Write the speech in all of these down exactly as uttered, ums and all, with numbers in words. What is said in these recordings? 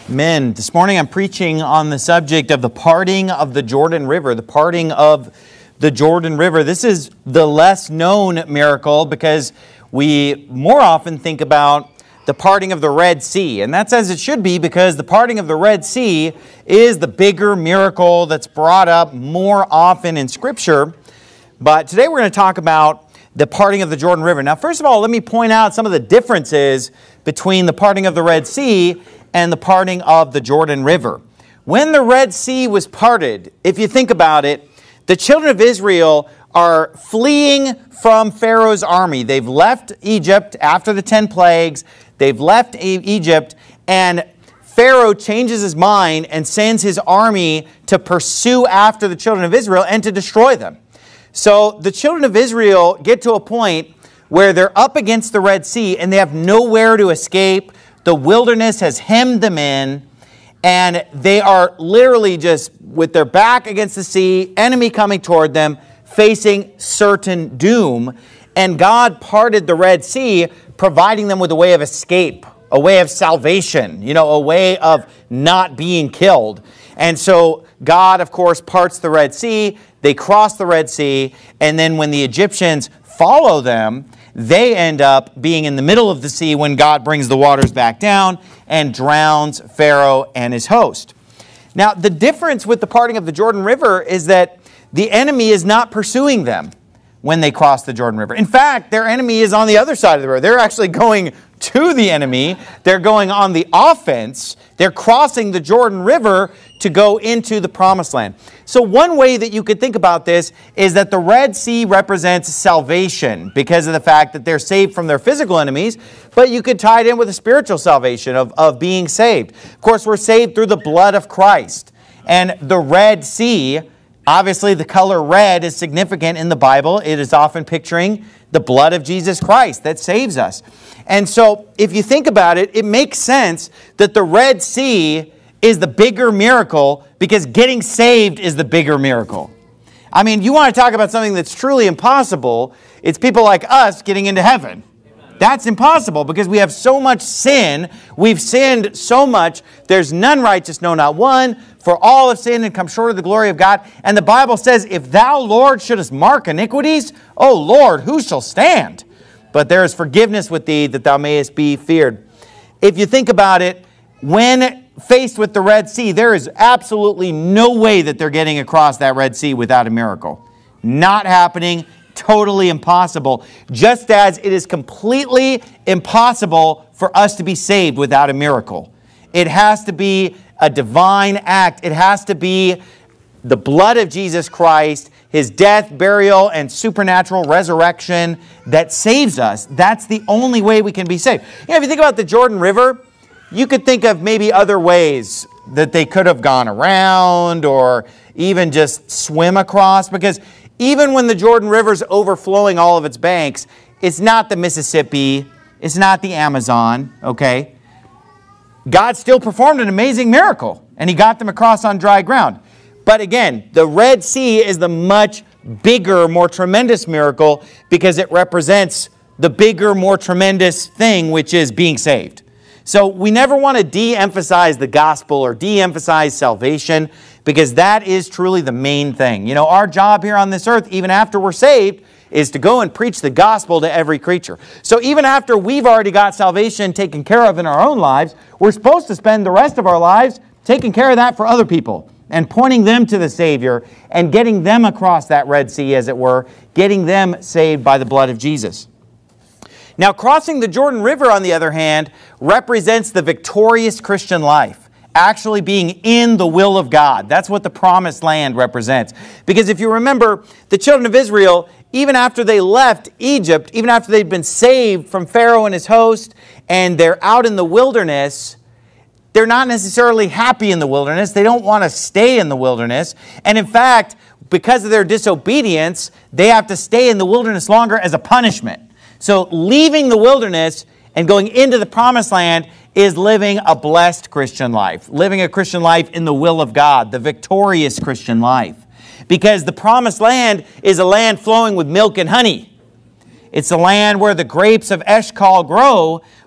Men, this morning I'm preaching on the subject of the parting of the Jordan River, the parting of the Jordan River. This is the less known miracle because we more often think about the parting of the Red Sea. And that's as it should be, because the parting of the Red Sea is the bigger miracle that's brought up more often in Scripture. But today we're going to talk about the parting of the Jordan River. Now, first of all, let me point out some of the differences between the parting of the Red Sea and the parting of the Jordan River. When the Red Sea was parted, if you think about it, the children of Israel are fleeing from Pharaoh's army. They've left Egypt after the ten plagues. They've left Egypt, and Pharaoh changes his mind and sends his army to pursue after the children of Israel and to destroy them. So the children of Israel get to a point where they're up against the Red Sea and they have nowhere to escape. The wilderness has hemmed them in, and they are literally just with their back against the sea, enemy coming toward them, facing certain doom. And God parted the Red Sea, providing them with a way of escape, a way of salvation, you know, a way of not being killed. And so God, of course, parts the Red Sea. They cross the Red Sea, and then when the Egyptians follow them, they end up being in the middle of the sea when God brings the waters back down and drowns Pharaoh and his host. Now, the difference with the parting of the Jordan River is that the enemy is not pursuing them when they cross the Jordan River. In fact, their enemy is on the other side of the river. They're actually going to the enemy. They're going on the offense. They're crossing the Jordan River to go into the Promised Land. So one way that you could think about this is that the Red Sea represents salvation because of the fact that they're saved from their physical enemies, but you could tie it in with a spiritual salvation of, of being saved. Of course, we're saved through the blood of Christ. And the Red Sea, obviously the color red is significant in the Bible. It is often picturing the blood of Jesus Christ that saves us. And so if you think about it, it makes sense that the Red Sea is the bigger miracle because getting saved is the bigger miracle. I mean, you want to talk about something that's truly impossible, it's people like us getting into heaven. That's impossible because we have so much sin. We've sinned so much. There's none righteous, no, not one. For all have sinned and come short of the glory of God. And the Bible says, if thou, Lord, shouldest mark iniquities, O Lord, who shall stand? But there is forgiveness with thee that thou mayest be feared. If you think about it, when faced with the Red Sea, there is absolutely no way that they're getting across that Red Sea without a miracle. Not happening. Totally impossible. Just as it is completely impossible for us to be saved without a miracle. It has to be a divine act. It has to be the blood of Jesus Christ, His death, burial, and supernatural resurrection that saves us. That's the only way we can be saved. You know, if you think about the Jordan River, you could think of maybe other ways that they could have gone around or even just swim across, because even when the Jordan River's overflowing all of its banks, it's not the Mississippi, it's not the Amazon, okay? God still performed an amazing miracle, and He got them across on dry ground. But again, the Red Sea is the much bigger, more tremendous miracle because it represents the bigger, more tremendous thing, which is being saved. So we never want to de-emphasize the gospel or de-emphasize salvation, because that is truly the main thing. You know, our job here on this earth, even after we're saved, is to go and preach the gospel to every creature. So even after we've already got salvation taken care of in our own lives, we're supposed to spend the rest of our lives taking care of that for other people and pointing them to the Savior and getting them across that Red Sea, as it were, getting them saved by the blood of Jesus. Now, crossing the Jordan River, on the other hand, represents the victorious Christian life, actually being in the will of God. That's what the Promised Land represents. Because if you remember, the children of Israel, even after they left Egypt, even after they'd been saved from Pharaoh and his host, and they're out in the wilderness, they're not necessarily happy in the wilderness. They don't want to stay in the wilderness. And in fact, because of their disobedience, they have to stay in the wilderness longer as a punishment. So leaving the wilderness and going into the Promised Land is living a blessed Christian life, living a Christian life in the will of God, the victorious Christian life. Because the Promised Land is a land flowing with milk and honey. It's a land where the grapes of Eshcol grow,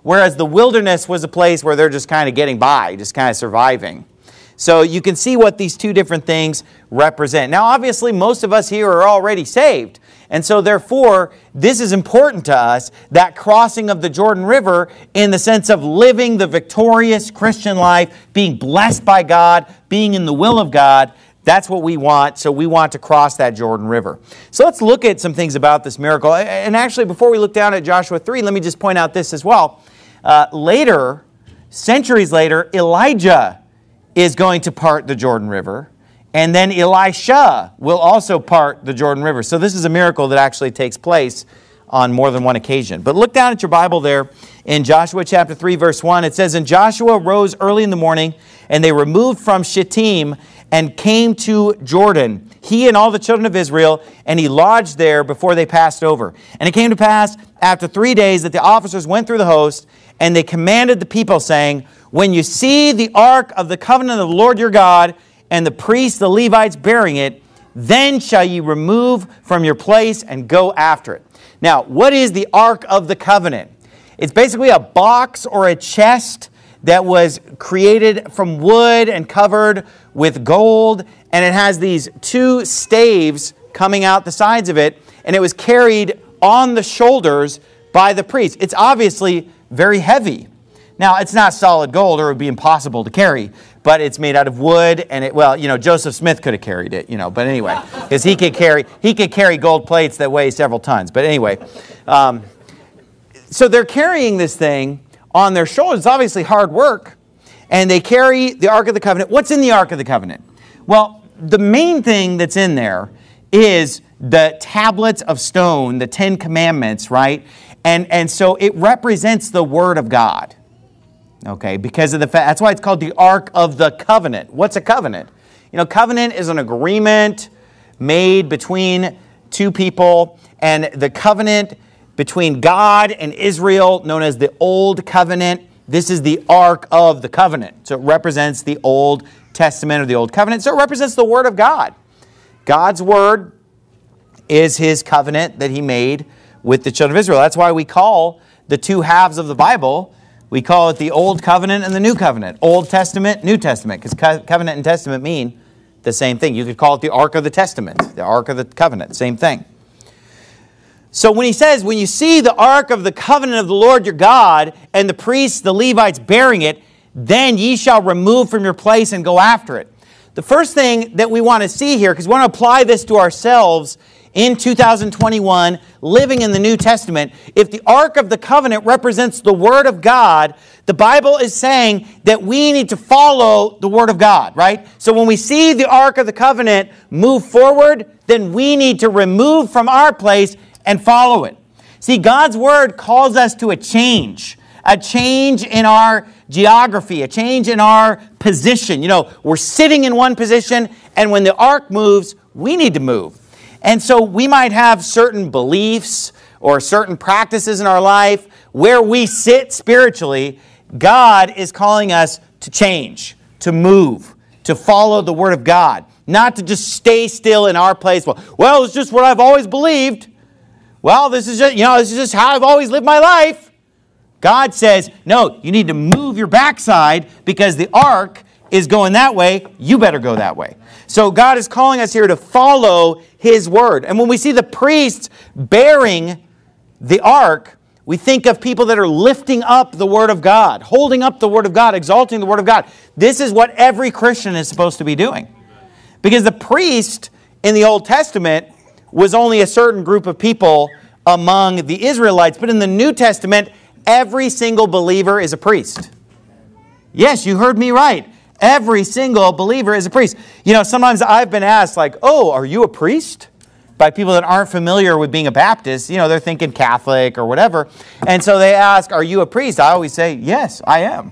whereas the wilderness was a place where they're just kind of getting by, just kind of surviving. So you can see what these two different things represent. Now, obviously, most of us here are already saved. And so, therefore, this is important to us, that crossing of the Jordan River in the sense of living the victorious Christian life, being blessed by God, being in the will of God. That's what we want. So we want to cross that Jordan River. So let's look at some things about this miracle. And actually, before we look down at Joshua three, let me just point out this as well. Uh, later, centuries later, Elijah is going to part the Jordan River. And then Elisha will also part the Jordan River. So this is a miracle that actually takes place on more than one occasion. But look down at your Bible there in Joshua chapter three, verse one. It says, "And Joshua rose early in the morning, and they removed from Shittim and came to Jordan, he and all the children of Israel, and he lodged there before they passed over. And it came to pass after three days that the officers went through the host, and they commanded the people, saying, when you see the ark of the covenant of the Lord your God, and the priests, the Levites, bearing it, then shall ye remove from your place and go after it." Now, what is the Ark of the Covenant? It's basically a box or a chest that was created from wood and covered with gold, and it has these two staves coming out the sides of it, and it was carried on the shoulders by the priest. It's obviously very heavy. Now, it's not solid gold, or it would be impossible to carry, but it's made out of wood, and it, well, you know, Joseph Smith could have carried it, you know, but anyway, because he could carry, he could carry gold plates that weigh several tons, but anyway. Um, so they're carrying this thing on their shoulders. It's obviously hard work, and they carry the Ark of the Covenant. What's in the Ark of the Covenant? Well, the main thing that's in there is the tablets of stone, the Ten Commandments, right? And, and so it represents the Word of God. Okay, because of the fact, that's why it's called the Ark of the Covenant. What's a covenant? You know, covenant is an agreement made between two people, and the covenant between God and Israel, known as the Old Covenant, this is the Ark of the Covenant. So it represents the Old Testament or the Old Covenant. So it represents the Word of God. God's Word is His covenant that He made with the children of Israel. That's why we call the two halves of the Bible, we call it the Old Covenant and the New Covenant. Old Testament, New Testament, because co- covenant and testament mean the same thing. You could call it the Ark of the Testament, the Ark of the Covenant, same thing. So when he says, when you see the Ark of the Covenant of the Lord your God, and the priests, the Levites bearing it, then ye shall remove from your place and go after it. The first thing that we want to see here, because we want to apply this to ourselves in two thousand twenty-one, living in the New Testament, if the Ark of the Covenant represents the Word of God, the Bible is saying that we need to follow the Word of God, right? So when we see the Ark of the Covenant move forward, then we need to remove from our place and follow it. See, God's Word calls us to a change, a change in our geography, a change in our position. You know, we're sitting in one position, and when the Ark moves, we need to move. And so we might have certain beliefs or certain practices in our life where we sit spiritually. God is calling us to change, to move, to follow the Word of God, not to just stay still in our place. Well, well, it's just what I've always believed. Well, this is just, you know, this is just how I've always lived my life. God says, no, you need to move your backside because the ark is going that way. You better go that way. So God is calling us here to follow His Word. And when we see the priests bearing the ark, we think of people that are lifting up the Word of God, holding up the Word of God, exalting the Word of God. This is what every Christian is supposed to be doing. Because the priest in the Old Testament was only a certain group of people among the Israelites. But in the New Testament, every single believer is a priest. Yes, you heard me right. Every single believer is a priest. You know, sometimes I've been asked, like, oh, are you a priest? By people that aren't familiar with being a Baptist. You know, they're thinking Catholic or whatever. And so they ask, are you a priest? I always say, yes, I am.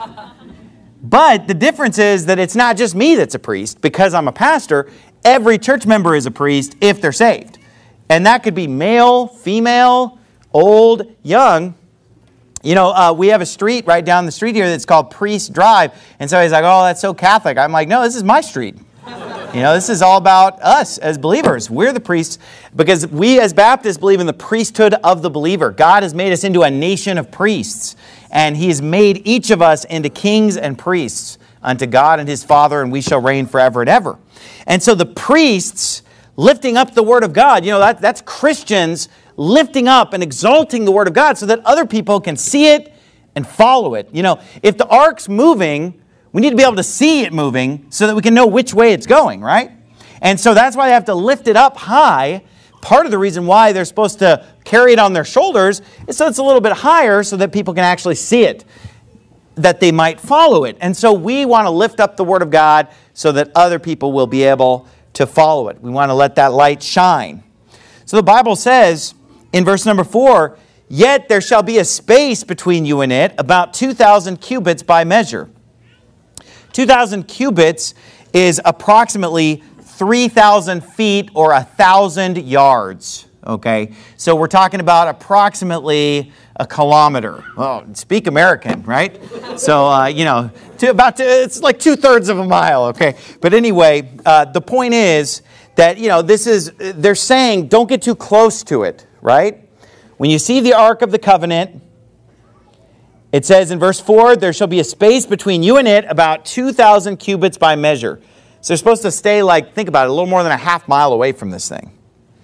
But the difference is that it's not just me that's a priest. Because I'm a pastor, every church member is a priest if they're saved. And that could be male, female, old, young. You know, uh, we have a street right down the street here that's called Priest Drive. And so he's like, oh, that's so Catholic. I'm like, no, this is my street. You know, this is all about us as believers. We're the priests because we as Baptists believe in the priesthood of the believer. God has made us into a nation of priests. and he has made each of us into kings and priests unto God and his Father, and we shall reign forever and ever. And so the priests lifting up the Word of God, you know, that, that's Christians lifting up and exalting the Word of God so that other people can see it and follow it. You know, if the ark's moving, we need to be able to see it moving so that we can know which way it's going, right? And so that's why they have to lift it up high. Part of the reason why they're supposed to carry it on their shoulders is so it's a little bit higher so that people can actually see it, that they might follow it. And so we want to lift up the Word of God so that other people will be able to follow it. We want to let that light shine. So the Bible says in verse number four, yet there shall be a space between you and it, about two thousand cubits by measure. two thousand cubits is approximately three thousand feet or one thousand yards. Okay, so we're talking about approximately a kilometer. Oh, speak American, right? So, uh, you know, to about to, it's like two-thirds of a mile, okay? But anyway, uh, the point is that, you know, this is, they're saying don't get too close to it, right? When you see the Ark of the Covenant, it says in verse four, there shall be a space between you and it about two thousand cubits by measure. So they're supposed to stay like, think about it, a little more than a half mile away from this thing.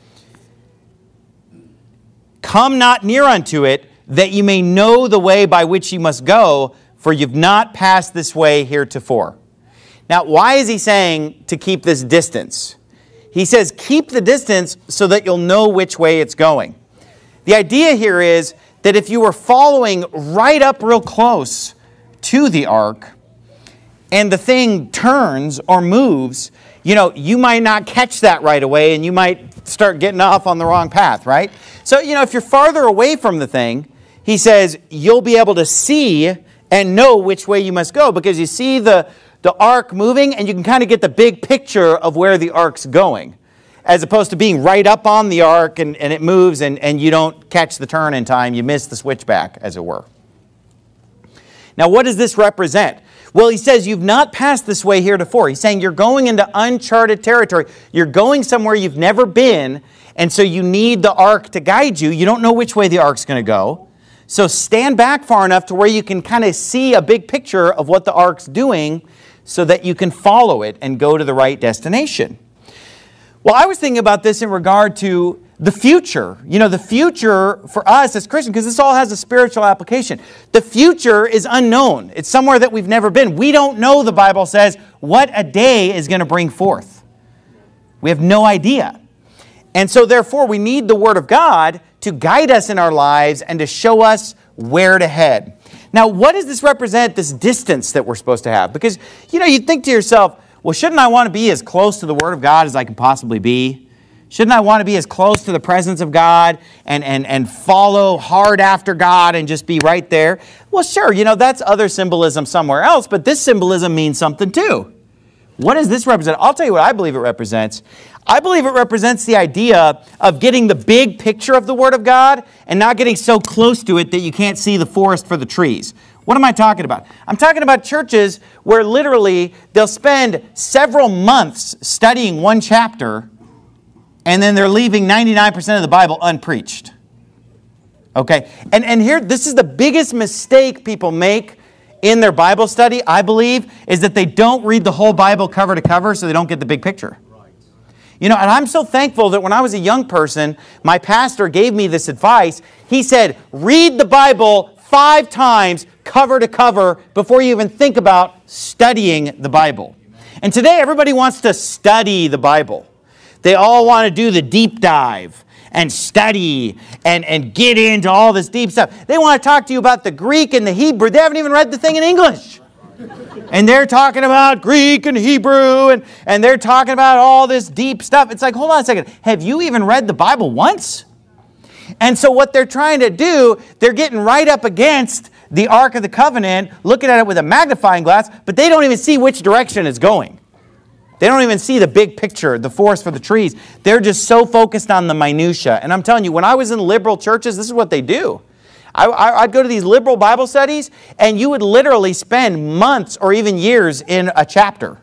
Come not near unto it, that you may know the way by which you must go, for you've not passed this way heretofore. Now, why is he saying to keep this distance? He says, keep the distance so that you'll know which way it's going. The idea here is that if you were following right up real close to the ark, and the thing turns or moves, you know, you might not catch that right away, and you might start getting off on the wrong path, right? So, you know, if you're farther away from the thing, he says you'll be able to see and know which way you must go because you see the, the ark moving and you can kind of get the big picture of where the ark's going, as opposed to being right up on the ark and, and it moves and, and you don't catch the turn in time. You miss the switchback, as it were. Now, what does this represent? Well, he says you've not passed this way heretofore. He's saying you're going into uncharted territory. You're going somewhere you've never been, and so you need the ark to guide you. You don't know which way the ark's going to go. So stand back far enough to where you can kind of see a big picture of what the ark's doing so that you can follow it and go to the right destination. Well, I was thinking about this in regard to the future. You know, the future for us as Christians, because this all has a spiritual application. The future is unknown. It's somewhere that we've never been. We don't know, the Bible says, what a day is going to bring forth. We have no idea. And so therefore, we need the Word of God to guide us in our lives and to show us where to head. Now, what does this represent, this distance that we're supposed to have? Because, you know, you think to yourself, well, shouldn't I want to be as close to the Word of God as I can possibly be? Shouldn't I want to be as close to the presence of God and, and, and follow hard after God and just be right there? Well, sure, you know, that's other symbolism somewhere else, but this symbolism means something too. What does this represent? I'll tell you what I believe it represents. I believe it represents the idea of getting the big picture of the Word of God and not getting so close to it that you can't see the forest for the trees. What am I talking about? I'm talking about churches where literally they'll spend several months studying one chapter and then they're leaving ninety-nine percent of the Bible unpreached. Okay? And, and here, this is the biggest mistake people make in their Bible study, I believe, is that they don't read the whole Bible cover to cover so they don't get the big picture. Right. You know, and I'm so thankful that when I was a young person, my pastor gave me this advice. He said, read the Bible five times cover to cover before you even think about studying the Bible. And today, everybody wants to study the Bible. They all want to do the deep dive and study and, and get into all this deep stuff. They want to talk to you about the Greek and the Hebrew. They haven't even read the thing in English. And they're talking about Greek and Hebrew, and, and they're talking about all this deep stuff. It's like, hold on a second. Have you even read the Bible once? And so what they're trying to do, they're getting right up against the Ark of the Covenant, looking at it with a magnifying glass, but they don't even see which direction it's going. They don't even see the big picture, the forest for the trees. They're just so focused on the minutia. And I'm telling you, when I was in liberal churches, this is what they do. I, I, I'd go to these liberal Bible studies, and you would literally spend months or even years in a chapter.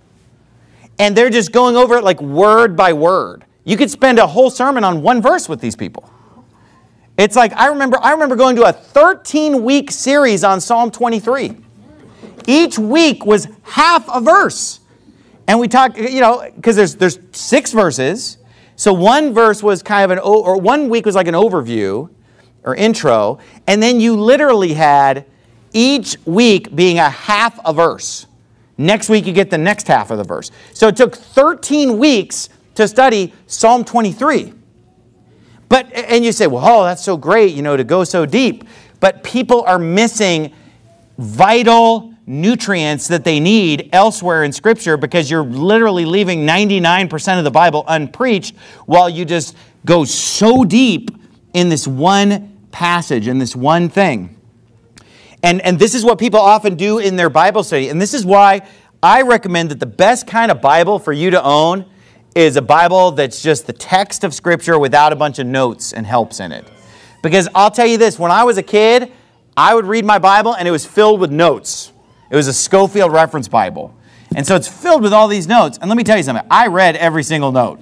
And they're just going over it like word by word. You could spend a whole sermon on one verse with these people. It's like, I remember, I remember going to a thirteen-week series on Psalm twenty-three. Each week was half a verse. And we talk, you know, because there's there's six verses. So one verse was kind of an, or one week was like an overview or intro. And then you literally had each week being a half a verse. Next week you get the next half of the verse. So it took thirteen weeks to study Psalm twenty-three. But, and you say, well, oh, that's so great, you know, to go so deep. But people are missing vital nutrients that they need elsewhere in Scripture because you're literally leaving ninety-nine percent of the Bible unpreached while you just go so deep in this one passage, in this one thing. And, and this is what people often do in their Bible study. And this is why I recommend that the best kind of Bible for you to own is a Bible that's just the text of Scripture without a bunch of notes and helps in it. Because I'll tell you this, when I was a kid, I would read my Bible and it was filled with notes. It was a Schofield Reference Bible. And so it's filled with all these notes. And let me tell you something, I read every single note.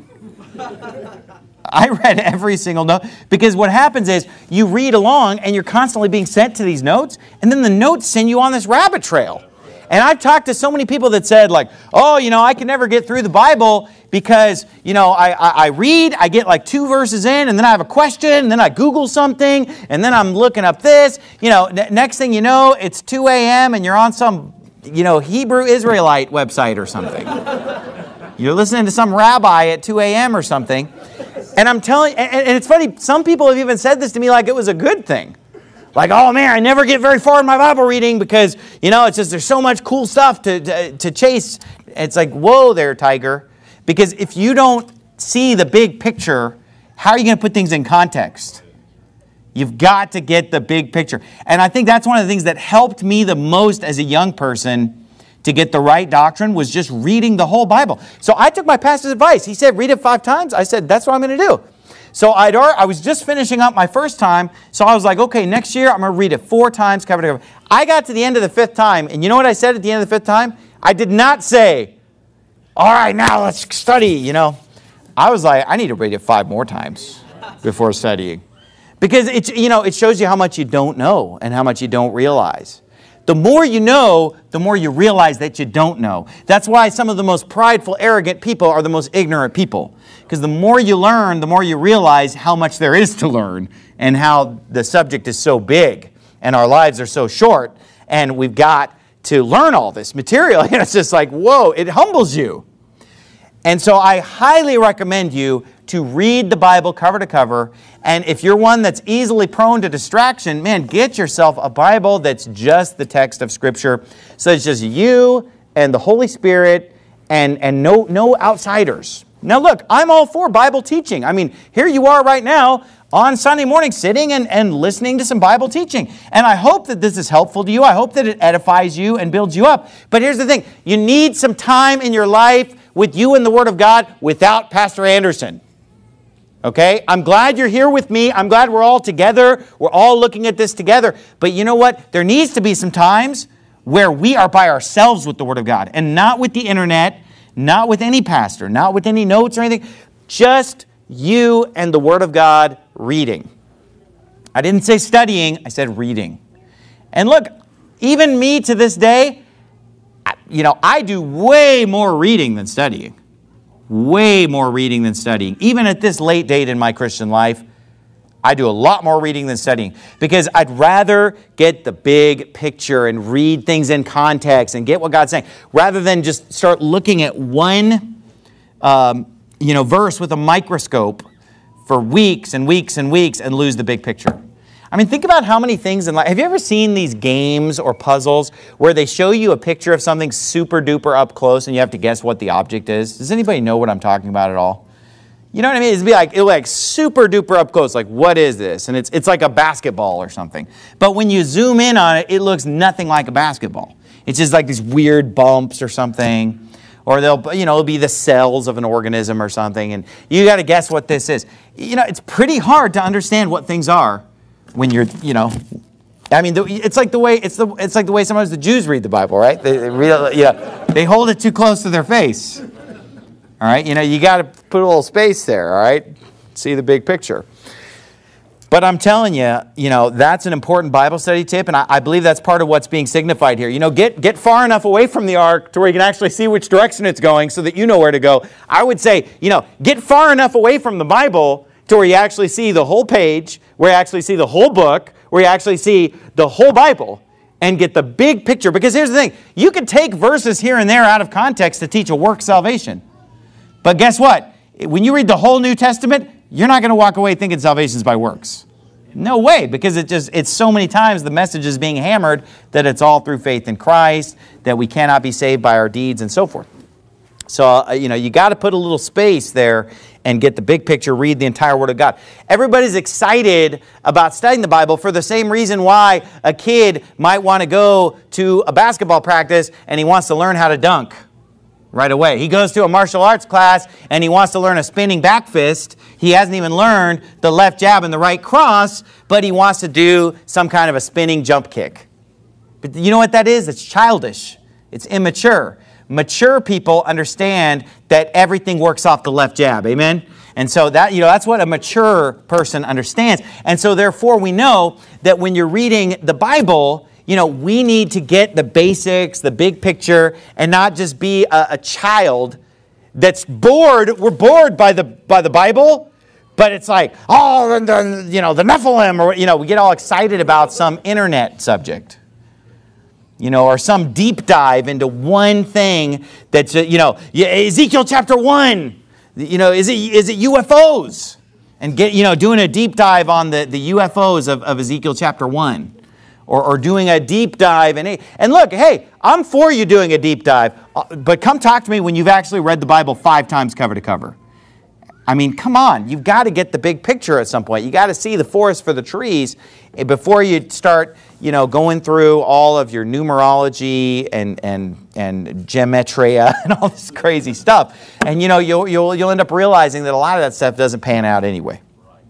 I read every single note. Because what happens is you read along and you're constantly being sent to these notes, and then the notes send you on this rabbit trail. And I've talked to so many people that said like, oh, you know, I can never get through the Bible because, you know, I, I, I read, I get like two verses in, and then I have a question, and then I Google something, and then I'm looking up this. You know, n- next thing you know, it's two a.m. and you're on some, you know, Hebrew Israelite website or something. You're listening to some rabbi at two a.m. or something. And I'm telling, and, and it's funny, some people have even said this to me like it was a good thing. Like, oh man, I never get very far in my Bible reading because, you know, it's just there's so much cool stuff to, to, to chase. It's like, whoa there, Tiger. Because if you don't see the big picture, how are you going to put things in context? You've got to get the big picture. And I think that's one of the things that helped me the most as a young person to get the right doctrine was just reading the whole Bible. So I took my pastor's advice. He said, read it five times. I said, that's what I'm going to do. So I'd, I was just finishing up my first time, so I was like, okay, next year I'm going to read it four times, cover to cover. I got to the end of the fifth time, and you know what I said at the end of the fifth time? I did not say, all right, now let's study, you know. I was like, I need to read it five more times before studying. Because it's, you know, it shows you how much you don't know and how much you don't realize. The more you know, the more you realize that you don't know. That's why some of the most prideful, arrogant people are the most ignorant people. Because the more you learn, the more you realize how much there is to learn and how the subject is so big and our lives are so short and we've got to learn all this material. And it's just like, whoa, it humbles you. And so I highly recommend you to read the Bible cover to cover. And if you're one that's easily prone to distraction, man, get yourself a Bible that's just the text of Scripture. So it's just you and the Holy Spirit and, and no, no outsiders. Now look, I'm all for Bible teaching. I mean, here you are right now on Sunday morning sitting and, and listening to some Bible teaching. And I hope that this is helpful to you. I hope that it edifies you and builds you up. But here's the thing. You need some time in your life with you and the Word of God without Pastor Anderson. Okay? I'm glad you're here with me. I'm glad we're all together. We're all looking at this together. But you know what? There needs to be some times where we are by ourselves with the Word of God and not with the internet, not with any pastor, not with any notes or anything. Just you and the Word of God reading. I didn't say studying. I said reading. And look, even me to this day, you know, I do way more reading than studying. Way more reading than studying. Even at this late date in my Christian life, I do a lot more reading than studying because I'd rather get the big picture and read things in context and get what God's saying rather than just start looking at one um, you know, verse with a microscope for weeks and weeks and weeks and lose the big picture. I mean, think about how many things in life. Have you ever seen these games or puzzles where they show you a picture of something super duper up close and you have to guess what the object is? Does anybody know what I'm talking about at all? You know what I mean? It'd be like, it'll be like super duper up close, like what is this? And it's it's like a basketball or something. But when you zoom in on it, it looks nothing like a basketball. It's just like these weird bumps or something. Or they'll, you know, it'll be the cells of an organism or something. And you got to guess what this is. You know, it's pretty hard to understand what things are when you're, you know, I mean, it's like the way it's the it's like the way sometimes the Jews read the Bible, right? They, they read, you know, they hold it too close to their face. All right, you know, you got to put a little space there. All right, see the big picture. But I'm telling you, you know, that's an important Bible study tip, and I, I believe that's part of what's being signified here. You know, get, get far enough away from the ark to where you can actually see which direction it's going so that you know where to go. I would say, you know, get far enough away from the Bible to where you actually see the whole page, where you actually see the whole book, where you actually see the whole Bible, and get the big picture. Because here's the thing, you can take verses here and there out of context to teach a work salvation. But guess what? When you read the whole New Testament, you're not going to walk away thinking salvation is by works. No way, because it just it's so many times the message is being hammered that it's all through faith in Christ, that we cannot be saved by our deeds and so forth. So, uh, you know, you got to put a little space there and get the big picture, read the entire Word of God. Everybody's excited about studying the Bible for the same reason why a kid might want to go to a basketball practice and he wants to learn how to dunk right away. He goes to a martial arts class and he wants to learn a spinning back fist. He hasn't even learned the left jab and the right cross, but he wants to do some kind of a spinning jump kick. But you know what that is? It's childish. It's immature. Mature people understand that everything works off the left jab. Amen? And so that, you know, that's what a mature person understands. And so therefore we know that when you're reading the Bible, you know, we need to get the basics, the big picture, and not just be a, a child that's bored. We're bored by the by the Bible, but it's like, oh, the, the, you know, the Nephilim, or, you know, we get all excited about some internet subject, you know, or some deep dive into one thing that's, you know, Ezekiel chapter one, you know, is it is it U F Os? And get, you know, doing a deep dive on the, the U F Os of, of Ezekiel chapter one. Or, or doing a deep dive. And, and look, hey, I'm for you doing a deep dive. But come talk to me when you've actually read the Bible five times cover to cover. I mean, come on. You've got to get the big picture at some point. You've got to see the forest for the trees before you start, you know, going through all of your numerology and and and gematria and all this crazy stuff. And, you know, you'll, you'll, you'll end up realizing that a lot of that stuff doesn't pan out anyway.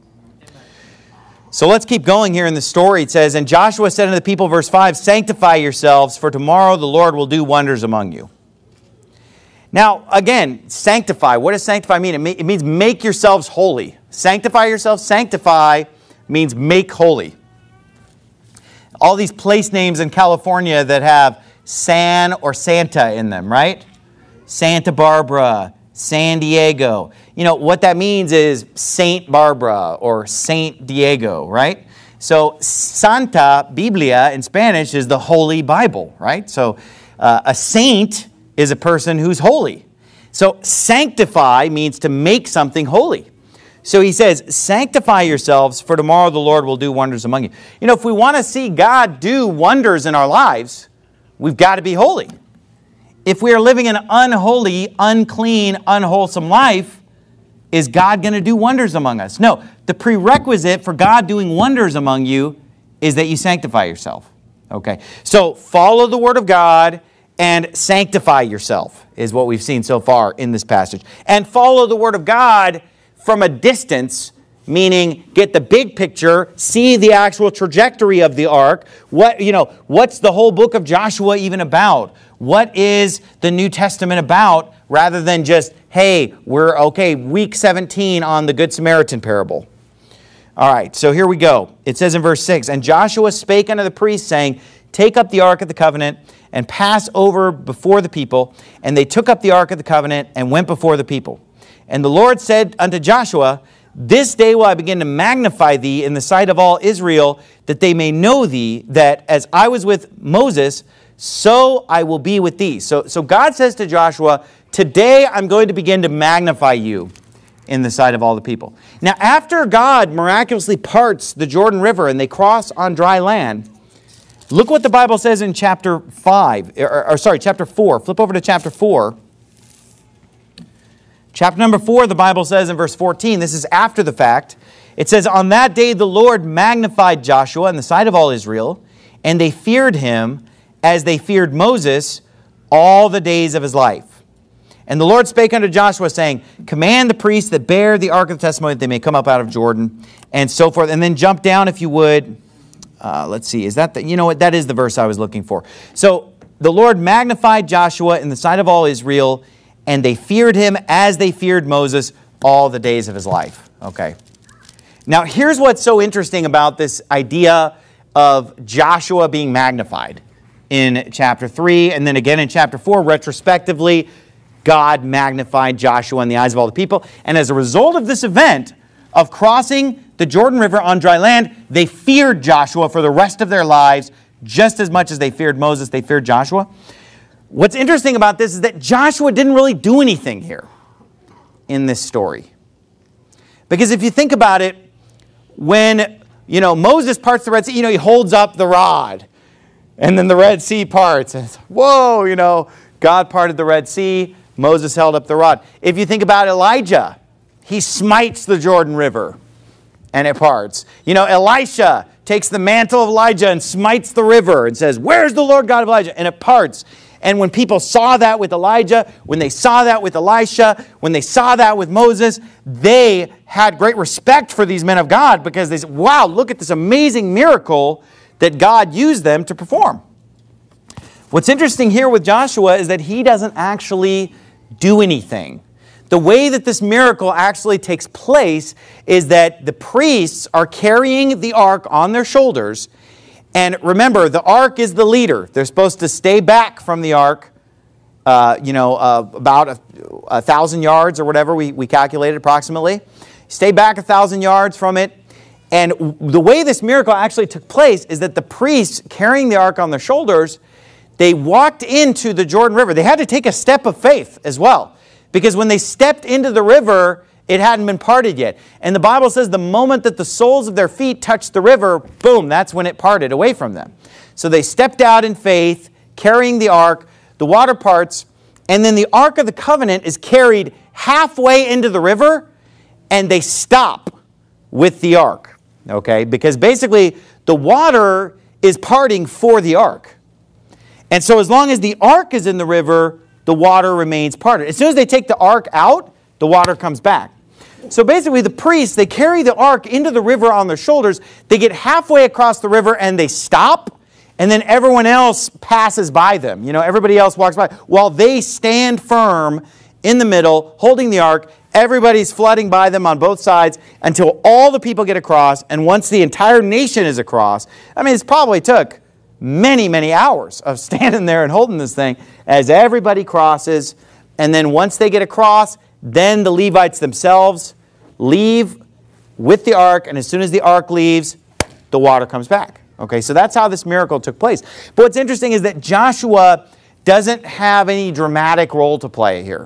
So let's keep going here in the story. It says, and Joshua said unto the people, verse five, sanctify yourselves, for tomorrow the Lord will do wonders among you. Now, again, sanctify. What does sanctify mean? It, it means make yourselves holy. Sanctify yourselves. Sanctify means make holy. All these place names in California that have San or Santa in them, right? Santa Barbara, San Diego. You know, what that means is Saint Barbara or Saint Diego, right? So Santa Biblia in Spanish is the Holy Bible, right? So uh, a saint is a person who's holy. So sanctify means to make something holy. So he says, sanctify yourselves, for tomorrow the Lord will do wonders among you. You know, if we want to see God do wonders in our lives, we've got to be holy. If we are living an unholy, unclean, unwholesome life, is God going to do wonders among us? No. The prerequisite for God doing wonders among you is that you sanctify yourself. Okay. So follow the Word of God and sanctify yourself is what we've seen so far in this passage. And follow the Word of God from a distance, meaning get the big picture, see the actual trajectory of the ark. What, you know, what's the whole book of Joshua even about? What is the New Testament about, rather than just, hey, we're okay, week seventeen on the Good Samaritan parable. All right, so here we go. It says in verse six, and Joshua spake unto the priests, saying, take up the ark of the covenant and pass over before the people. And they took up the ark of the covenant and went before the people. And the Lord said unto Joshua, this day will I begin to magnify thee in the sight of all Israel, that they may know thee, that as I was with Moses, so I will be with thee. So, so God says to Joshua, today I'm going to begin to magnify you in the sight of all the people. Now, after God miraculously parts the Jordan River and they cross on dry land, look what the Bible says in chapter five, or, or sorry, chapter four. Flip over to chapter four. Chapter number four, the Bible says in verse fourteen, this is after the fact. It says, on that day the Lord magnified Joshua in the sight of all Israel, and they feared him as they feared Moses all the days of his life. And the Lord spake unto Joshua, saying, command the priests that bear the ark of the testimony that they may come up out of Jordan, and so forth. And then jump down, if you would. Uh, let's see, is that the, you know what, that is the verse I was looking for. So the Lord magnified Joshua in the sight of all Israel, and they feared him as they feared Moses all the days of his life. Okay. Now, here's what's so interesting about this idea of Joshua being magnified in chapter three, and then again in chapter four, retrospectively, God magnified Joshua in the eyes of all the people. And as a result of this event of crossing the Jordan River on dry land, they feared Joshua for the rest of their lives, just as much as they feared Moses, they feared Joshua. What's interesting about this is that Joshua didn't really do anything here in this story. Because if you think about it, when, you know, Moses parts the Red Sea, you know, he holds up the rod, and then the Red Sea parts. And it's, whoa, you know, God parted the Red Sea, Moses held up the rod. If you think about Elijah, he smites the Jordan River, and it parts. You know, Elisha takes the mantle of Elijah and smites the river and says, "Where's the Lord God of Elijah?" And it parts. And when people saw that with Elijah, when they saw that with Elisha, when they saw that with Moses, they had great respect for these men of God because they said, wow, look at this amazing miracle that God used them to perform. What's interesting here with Joshua is that he doesn't actually do anything. The way that this miracle actually takes place is that the priests are carrying the ark on their shoulders. And remember, the ark is the leader. They're supposed to stay back from the ark, uh, you know, uh, about a, a thousand yards or whatever we, we calculated approximately. Stay back a thousand yards from it. And the way this miracle actually took place is that the priests carrying the ark on their shoulders, they walked into the Jordan River. They had to take a step of faith as well. Because when they stepped into the river, it hadn't been parted yet. And the Bible says the moment that the soles of their feet touched the river, boom, that's when it parted away from them. So they stepped out in faith, carrying the ark, the water parts, and then the Ark of the Covenant is carried halfway into the river, and they stop with the ark. Okay? Because basically, the water is parting for the ark. And so as long as the ark is in the river, the water remains parted. As soon as they take the ark out, the water comes back. So basically the priests, they carry the ark into the river on their shoulders. They get halfway across the river and they stop. And then everyone else passes by them. You know, everybody else walks by. While they stand firm in the middle, holding the ark, everybody's flooding by them on both sides until all the people get across. And once the entire nation is across, I mean, it's probably took many, many hours of standing there and holding this thing as everybody crosses. And then once they get across, then the Levites themselves leave with the ark, and as soon as the ark leaves, the water comes back. Okay, so that's how this miracle took place. But what's interesting is that Joshua doesn't have any dramatic role to play here.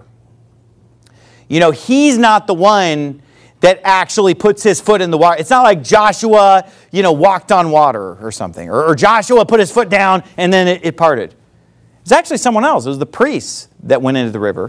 You know, he's not the one that actually puts his foot in the water. It's not like Joshua, you know, walked on water or something, or, or Joshua put his foot down and then it, it parted. It's actually someone else. It was the priests that went into the river.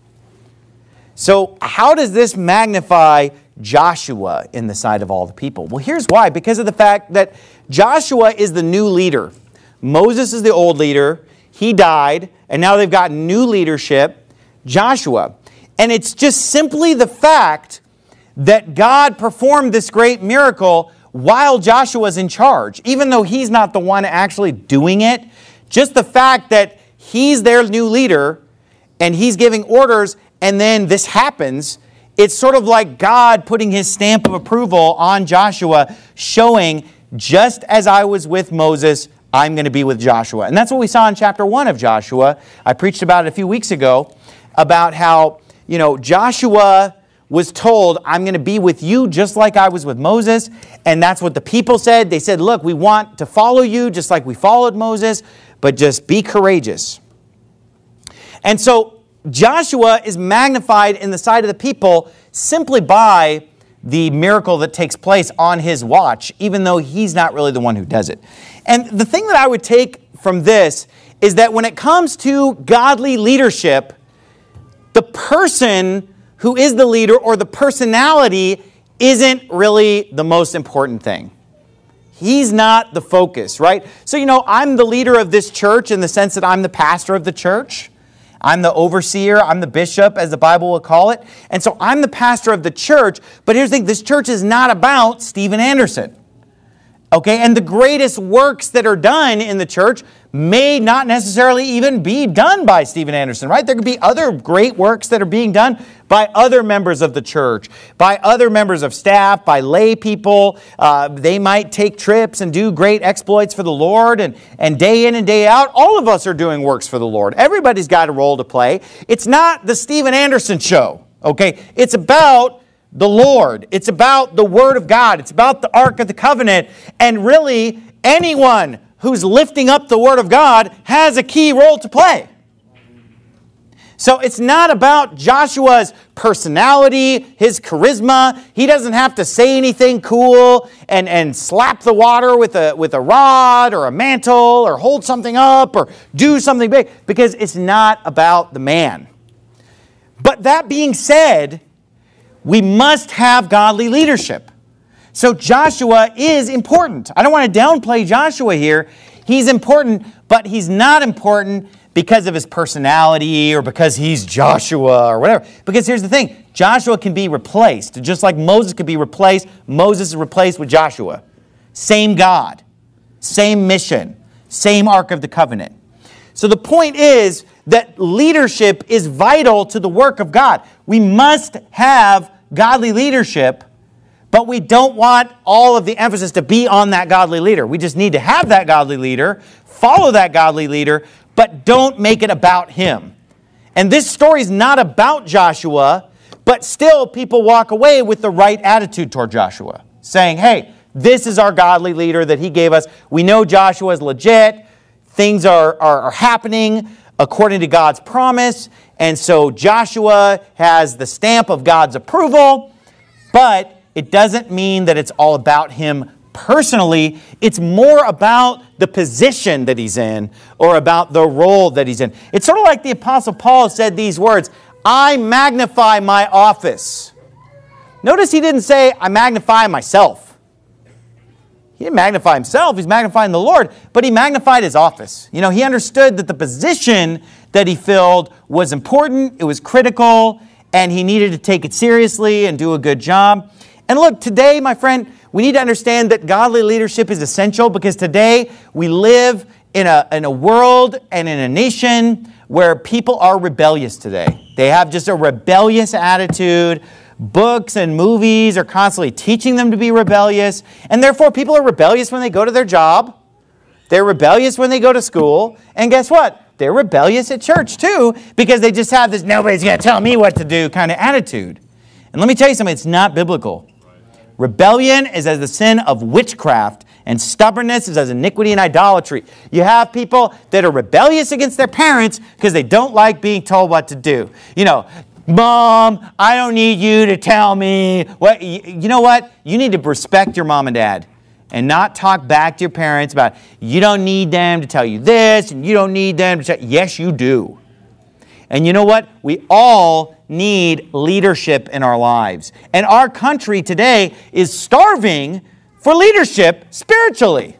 So how does this magnify Joshua in the sight of all the people? Well, here's why. Because of the fact that Joshua is the new leader. Moses is the old leader. He died, and now they've got new leadership, Joshua. And it's just simply the fact that God performed this great miracle while Joshua's in charge. Even though he's not the one actually doing it, just the fact that he's their new leader and he's giving orders, and then this happens, it's sort of like God putting his stamp of approval on Joshua, showing, just as I was with Moses, I'm going to be with Joshua. And that's what we saw in chapter one of Joshua. I preached about it a few weeks ago, about how, you know, Joshua was told, I'm going to be with you just like I was with Moses. And that's what the people said. They said, look, we want to follow you just like we followed Moses, but just be courageous. And so Joshua is magnified in the sight of the people simply by the miracle that takes place on his watch, even though he's not really the one who does it. And the thing that I would take from this is that when it comes to godly leadership, the person who is the leader or the personality isn't really the most important thing. He's not the focus, right? So, you know, I'm the leader of this church in the sense that I'm the pastor of the church. I'm the overseer, I'm the bishop, as the Bible will call it. And so I'm the pastor of the church, but here's the thing, this church is not about Steven Anderson. Okay, and the greatest works that are done in the church may not necessarily even be done by Steven Anderson, right? There could be other great works that are being done by other members of the church, by other members of staff, by lay people. Uh, they might take trips and do great exploits for the Lord, and, and day in and day out, all of us are doing works for the Lord. Everybody's got a role to play. It's not the Steven Anderson show, okay? It's about the Lord. It's about the Word of God. It's about the Ark of the Covenant. And really, anyone who's lifting up the Word of God has a key role to play. So it's not about Joshua's personality, his charisma. He doesn't have to say anything cool and, and slap the water with a, with a rod or a mantle or hold something up or do something big, because it's not about the man. But that being said, we must have godly leadership. So Joshua is important. I don't want to downplay Joshua here. He's important, but he's not important because of his personality or because he's Joshua or whatever. Because here's the thing. Joshua can be replaced. Just like Moses could be replaced, Moses is replaced with Joshua. Same God, same mission, same Ark of the Covenant. So the point is that leadership is vital to the work of God. We must have godly leadership, but we don't want all of the emphasis to be on that godly leader. We just need to have that godly leader, follow that godly leader, but don't make it about him. And this story is not about Joshua, but still people walk away with the right attitude toward Joshua, saying, hey, this is our godly leader that he gave us. We know Joshua is legit. Things are, are, are happening according to God's promise. And so Joshua has the stamp of God's approval, but it doesn't mean that it's all about him personally. It's more about the position that he's in or about the role that he's in. It's sort of like the Apostle Paul said these words, I magnify my office. Notice he didn't say, I magnify myself. He didn't magnify himself, he's magnifying the Lord, but he magnified his office. You know, he understood that the position that he filled was important, it was critical, and he needed to take it seriously and do a good job. And look, today, my friend, we need to understand that godly leadership is essential, because today we live in a, in a world and in a nation where people are rebellious today. They have just a rebellious attitude. Books and movies are constantly teaching them to be rebellious, and therefore people are rebellious when they go to their job. They're rebellious when they go to school, and guess what? They're rebellious at church too, because they just have this nobody's going to tell me what to do kind of attitude. And let me tell you something, it's not biblical. Rebellion is as the sin of witchcraft, and stubbornness is as iniquity and idolatry. You have people that are rebellious against their parents because they don't like being told what to do. You know, Mom, I don't need you to tell me. What. You know what? You need to respect your mom and dad and not talk back to your parents about, you don't need them to tell you this, and you don't need them to tell you. Yes, you do. And you know what? We all need leadership in our lives. And our country today is starving for leadership spiritually.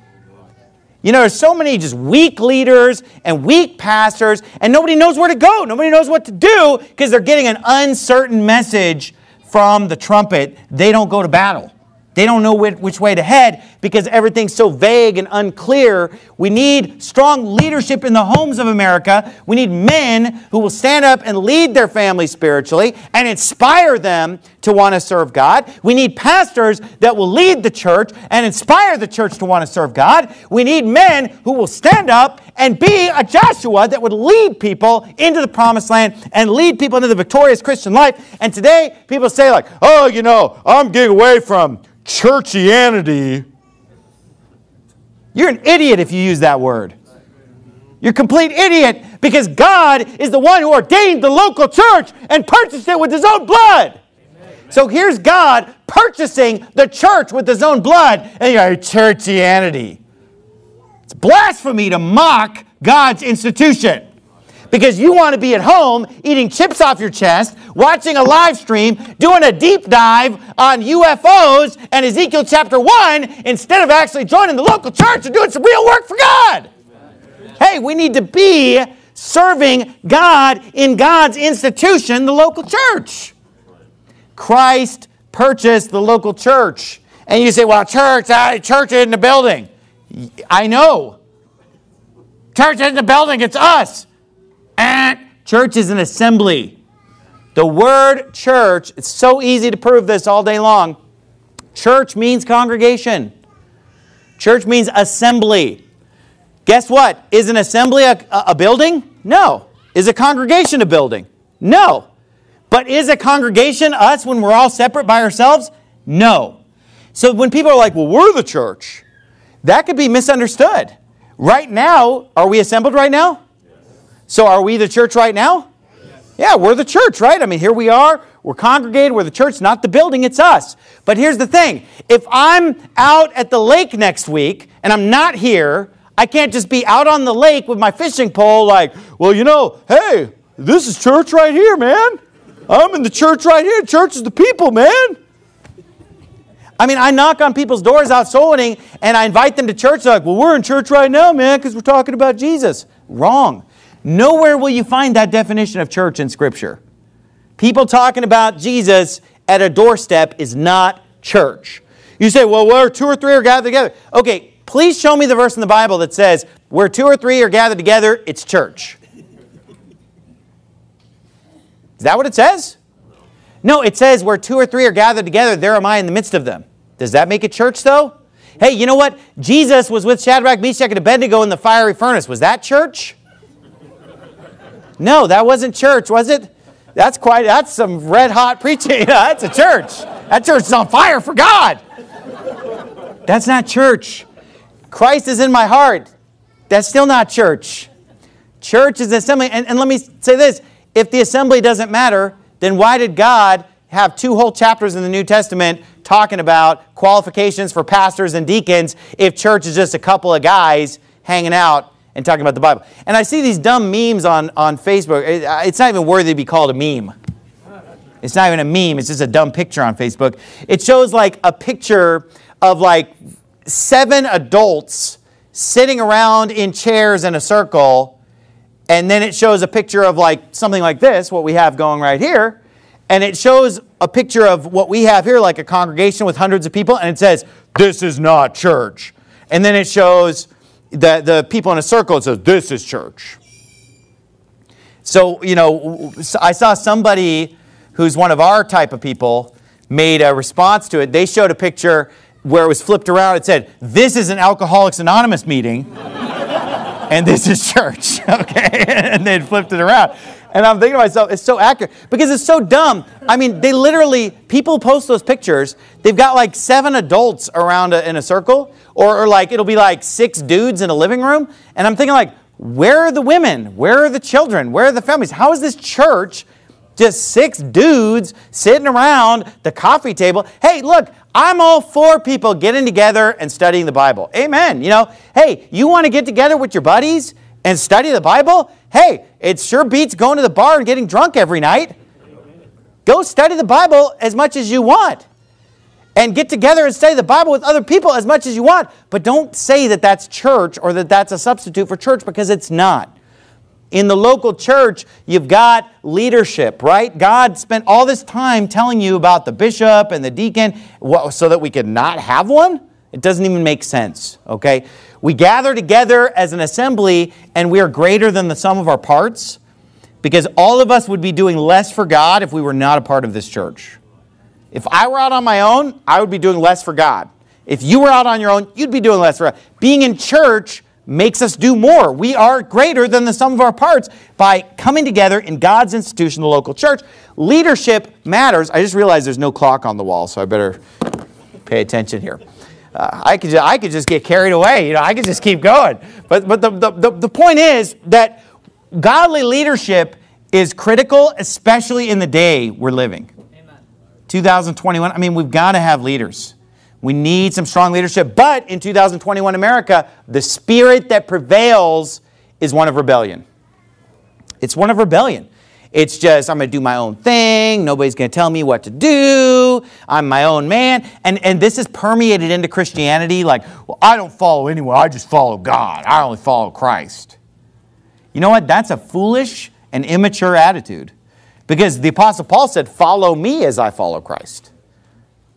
You know, there's so many just weak leaders and weak pastors, and nobody knows where to go. Nobody knows what to do because they're getting an uncertain message from the trumpet. They don't go to battle. They don't know which way to head because everything's so vague and unclear. We need strong leadership in the homes of America. We need men who will stand up and lead their families spiritually and inspire them to want to serve God. We need pastors that will lead the church and inspire the church to want to serve God. We need men who will stand up and be a Joshua that would lead people into the promised land and lead people into the victorious Christian life. And today, people say like, oh, you know, I'm getting away from churchianity. You're an idiot if you use that word. You're a complete idiot because God is the one who ordained the local church and purchased it with His own blood. Amen. So here's God purchasing the church with His own blood, and you're churchianity. It's blasphemy to mock God's institution. Because you want to be at home eating chips off your chest, watching a live stream, doing a deep dive on U F Os and Ezekiel chapter one, instead of actually joining the local church and doing some real work for God. Amen. Hey, we need to be serving God in God's institution, the local church. Christ purchased the local church. And you say, well, church, uh, church isn't a building. I know. Church isn't a building, it's us. And church is an assembly. The word church, it's so easy to prove this all day long. Church means congregation. Church means assembly. Guess what? Is an assembly a, a building? No. Is a congregation a building? No. But is a congregation us when we're all separate by ourselves? No. So when people are like, well, we're the church, that could be misunderstood. Right now, are we assembled right now? Yes. So are we the church right now? Yes. Yeah, we're the church, right? I mean, here we are. We're congregated. We're the church, not the building. It's us. But here's the thing. If I'm out at the lake next week and I'm not here, I can't just be out on the lake with my fishing pole like, well, you know, hey, this is church right here, man. I'm in the church right here. Church is the people, man. I mean, I knock on people's doors out soul winning and I invite them to church. They're like, well, we're in church right now, man, because we're talking about Jesus. Wrong. Nowhere will you find that definition of church in Scripture. People talking about Jesus at a doorstep is not church. You say, well, where two or three are gathered together. Okay, please show me the verse in the Bible that says, where two or three are gathered together, it's church. Is that what it says? No, it says where two or three are gathered together, there am I in the midst of them. Does that make it church, though? Hey, you know what? Jesus was with Shadrach, Meshach, and Abednego in the fiery furnace. Was that church? No, that wasn't church, was it? That's quite, that's some red-hot preaching. That's a church. That church is on fire for God. That's not church. Christ is in my heart. That's still not church. Church is assembly. And, and let me say this. If the assembly doesn't matter, then why did God have two whole chapters in the New Testament talking about qualifications for pastors and deacons if church is just a couple of guys hanging out and talking about the Bible? And I see these dumb memes on, on Facebook. It, it's not even worthy to be called a meme. It's not even a meme. It's just a dumb picture on Facebook. It shows like a picture of like seven adults sitting around in chairs in a circle. And then it shows a picture of like something like this, what we have going right here. And it shows a picture of what we have here, like a congregation with hundreds of people. And it says, this is not church. And then it shows the, the people in a circle. It says, this is church. So, you know, I saw somebody who's one of our type of people made a response to it. They showed a picture where it was flipped around. It said, this is an Alcoholics Anonymous meeting. And this is church, okay? And they flipped it around. And I'm thinking to myself, it's so accurate. Because it's so dumb. I mean, they literally, people post those pictures. They've got like seven adults around a, in a circle. Or, or like, it'll be like six dudes in a living room. And I'm thinking like, where are the women? Where are the children? Where are the families? How is this church just six dudes sitting around the coffee table? Hey, look, I'm all for people getting together and studying the Bible. Amen. You know, hey, you want to get together with your buddies and study the Bible? Hey, it sure beats going to the bar and getting drunk every night. Go study the Bible as much as you want. And get together and study the Bible with other people as much as you want. But don't say that that's church or that that's a substitute for church, because it's not. In the local church, you've got leadership, right? God spent all this time telling you about the bishop and the deacon so that we could not have one? It doesn't even make sense, okay? We gather together as an assembly and we are greater than the sum of our parts, because all of us would be doing less for God if we were not a part of this church. If I were out on my own, I would be doing less for God. If you were out on your own, you'd be doing less for God. Being in church makes us do more. We are greater than the sum of our parts by coming together in God's institution, the local church. Leadership matters. I just realized there's no clock on the wall, so I better pay attention here. Uh, I could just, I could just get carried away. You know, I could just keep going. But but the, the, the, the point is that godly leadership is critical, especially in the day we're living. Amen. two thousand twenty-one, I mean, we've got to have leaders. We need some strong leadership. But in two thousand twenty-one America, the spirit that prevails is one of rebellion. It's one of rebellion. It's just, I'm going to do my own thing. Nobody's going to tell me what to do. I'm my own man. And, and this is permeated into Christianity like, well, I don't follow anyone. I just follow God. I only follow Christ. You know what? That's a foolish and immature attitude. Because the Apostle Paul said, follow me as I follow Christ.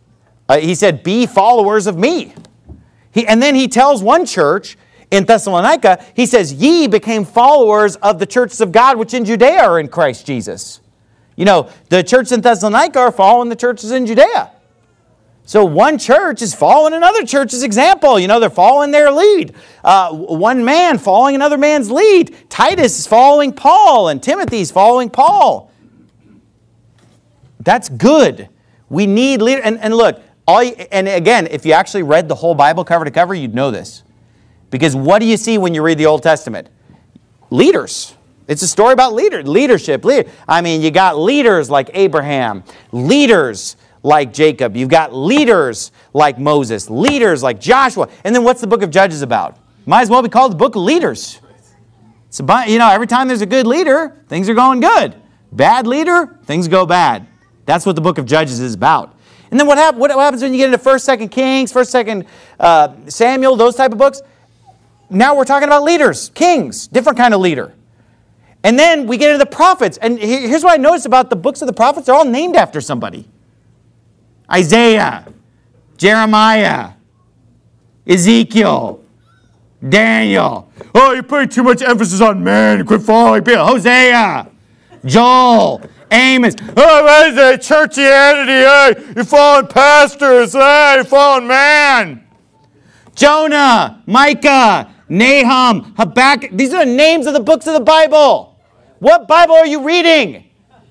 Uh, he said, be followers of me. He, and then he tells one church in Thessalonica, he says, ye became followers of the churches of God which in Judea are in Christ Jesus. You know, the church in Thessalonica are following the churches in Judea. So one church is following another church's example. You know, they're following their lead. Uh, one man following another man's lead. Titus is following Paul, and Timothy is following Paul. That's good. We need leaders. And, and look, all you, and again, if you actually read the whole Bible cover to cover, you'd know this. Because what do you see when you read the Old Testament? Leaders. It's a story about leader, leadership. Leader. I mean, you got leaders like Abraham, leaders like Jacob. You've got leaders like Moses, leaders like Joshua. And then what's the book of Judges about? Might as well be called the book of leaders. It's about, you know, every time there's a good leader, things are going good. Bad leader, things go bad. That's what the book of Judges is about. And then what, hap- what happens when you get into First, Second Kings, First, Second uh, Samuel, those type of books? Now we're talking about leaders, kings, different kind of leader. And then we get into the prophets. And here's what I noticed about the books of the prophets. They're all named after somebody. Isaiah, Jeremiah, Ezekiel, Daniel. Oh, you're putting too much emphasis on men. Quit following people. Hosea, Joel, Amos. Oh, what is it? Churchianity. Hey, you're following pastors. Hey, you're following man. Jonah, Micah, Nahum, Habakkuk. These are the names of the books of the Bible. What Bible are you reading?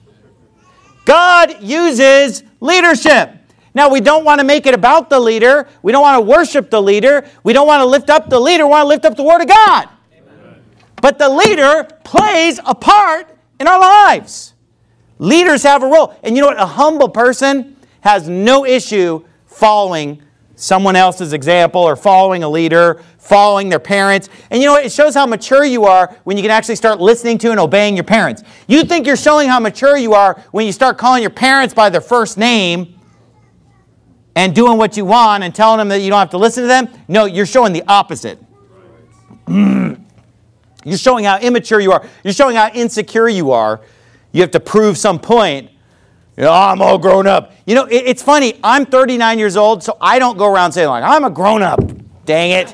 God uses leadership. Now, we don't want to make it about the leader. We don't want to worship the leader. We don't want to lift up the leader. We want to lift up the Word of God. Amen. But the leader plays a part in our lives. Leaders have a role. And you know what? A humble person has no issue following someone else's example or following a leader, following their parents. And you know what? It shows how mature you are when you can actually start listening to and obeying your parents. You think you're showing how mature you are when you start calling your parents by their first name and doing what you want and telling them that you don't have to listen to them. No, you're showing the opposite. Mm. You're showing how immature you are. You're showing how insecure you are. You have to prove some point. You know, I'm all grown up. You know, it, it's funny. I'm thirty-nine years old, so I don't go around saying, like, I'm a grown up. Dang it.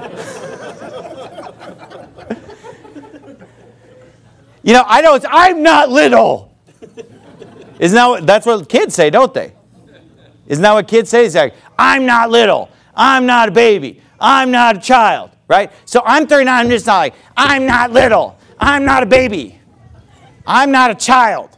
You know, I know it's, I'm not little. Isn't that what, that's what kids say, don't they? Isn't that what kids say? They say, I'm not little. I'm not a baby. I'm not a child, right? So I'm thirty-nine, I'm just not like, I'm not little. I'm not a baby. I'm not a child.